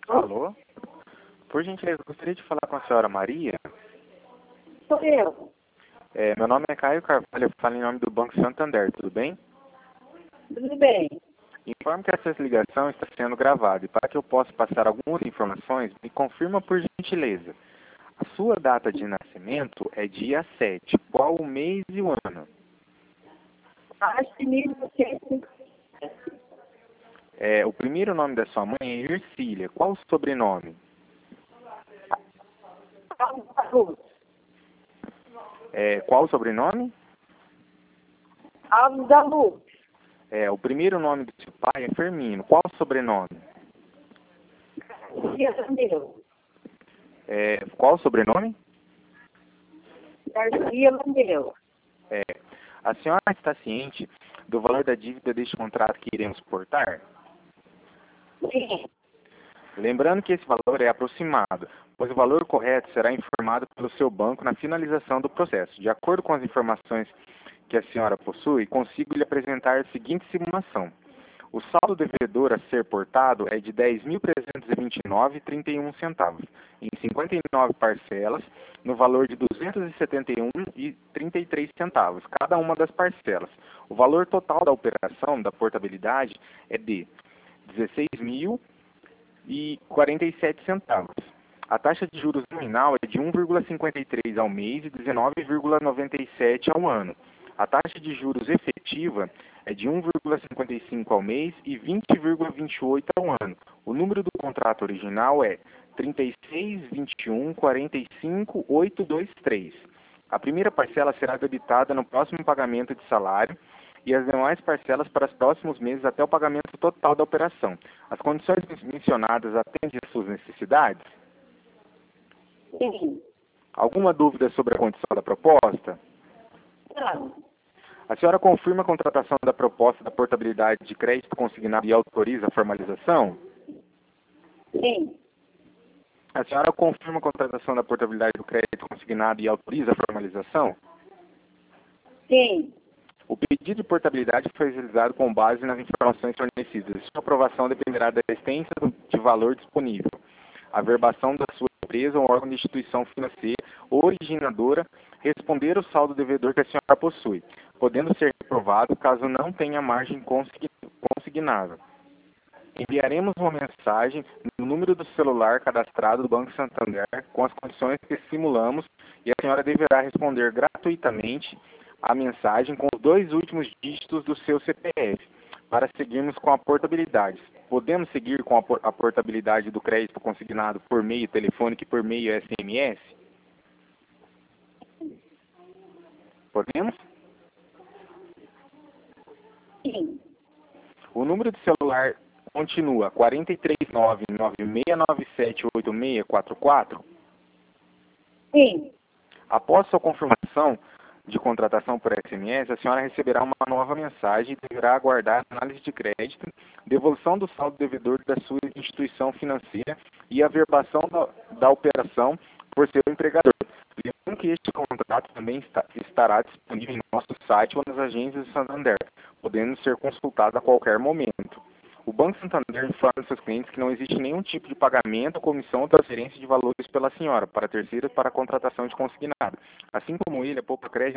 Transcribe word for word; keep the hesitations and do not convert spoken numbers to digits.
Alô? Por gentileza, gostaria de falar com a senhora Maria. Sou eu. É, meu nome é Caio Carvalho, eu falo em nome do Banco Santander, tudo bem? Tudo bem? Informo que essa ligação está sendo gravada e para que eu possa passar algumas informações, me confirma por gentileza. A sua data de nascimento é dia sete. Qual o mês e o ano? Acho que mil novecentos. É, o primeiro nome da sua mãe é Ercília. Qual o sobrenome? Alves da Luz. É, qual o sobrenome? Alves da Luz. É, o primeiro nome do seu pai é Firmino. Qual o sobrenome? Garcia Landeu. É, qual o sobrenome? Garcia Landeu. É, a senhora está ciente do valor da dívida deste contrato que iremos portar? Sim. Lembrando que esse valor é aproximado, pois o valor correto será informado pelo seu banco na finalização do processo. De acordo com as informações que a senhora possui, consigo lhe apresentar a seguinte simulação. O saldo devedor a ser portado é de dez mil trezentos e vinte e nove reais e trinta e um centavos, em cinquenta e nove parcelas, no valor de duzentos e setenta e um reais e trinta e três centavos, cada uma das parcelas. O valor total da operação da portabilidade é de dezesseis mil e quarenta e sete centavos. A taxa de juros nominal é de um vírgula cinquenta e três ao mês e dezenove vírgula noventa e sete ao ano. A taxa de juros efetiva é de um vírgula cinquenta e cinco ao mês e vinte vírgula vinte e oito ao ano. O número do contrato original é trinta e seis, vinte e um, quarenta e cinco, oitocentos e vinte e três. A primeira parcela será debitada no próximo pagamento de salário e as demais parcelas para os próximos meses até o pagamento total da operação. As condições mencionadas atendem às suas necessidades? Sim. Alguma dúvida sobre a condição da proposta? Não. A senhora confirma a contratação da proposta da portabilidade de crédito consignado e autoriza a formalização? Sim. A senhora confirma a contratação da portabilidade do crédito consignado e autoriza a formalização? Sim. O pedido de portabilidade foi realizado com base nas informações fornecidas. Sua aprovação dependerá da existência de valor disponível, a verbação da sua empresa ou órgão de instituição financeira originadora responder o saldo devedor que a senhora possui, podendo ser reprovado caso não tenha margem consignável. Enviaremos uma mensagem no número do celular cadastrado do Banco Santander com as condições que simulamos e a senhora deverá responder gratuitamente a mensagem com os dois últimos dígitos do seu C P F para seguirmos com a portabilidade. Podemos seguir com a, por a portabilidade do crédito consignado por meio telefônico e por meio S M S? Podemos? Sim. O número de celular continua quatro três nove, nove seis nove sete, oito seis quatro quatro? Sim. Após sua confirmação de contratação por S M S, a senhora receberá uma nova mensagem e deverá aguardar análise de crédito, devolução do saldo devedor da sua instituição financeira e a verbação da, da operação por seu empregador. Lembrando que este contrato também está, estará disponível em nosso site ou nas agências do Santander, podendo ser consultado a qualquer momento. O Banco Santander informa seus clientes que não existe nenhum tipo de pagamento, comissão ou transferência de valores pela senhora para terceiros para a contratação de consignado. Assim como ele, a Poupa Crédito